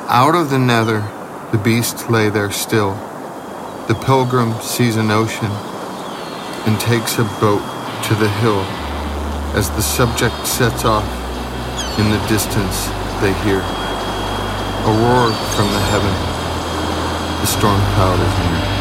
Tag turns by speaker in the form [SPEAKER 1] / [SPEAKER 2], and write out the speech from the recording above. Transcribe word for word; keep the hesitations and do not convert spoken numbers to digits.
[SPEAKER 1] Out of the nether, the beast lay there still. The pilgrim sees an ocean and takes a boat to the hill. As the subject sets off, in the distance they hear a roar from the heaven. The storm cloud is near.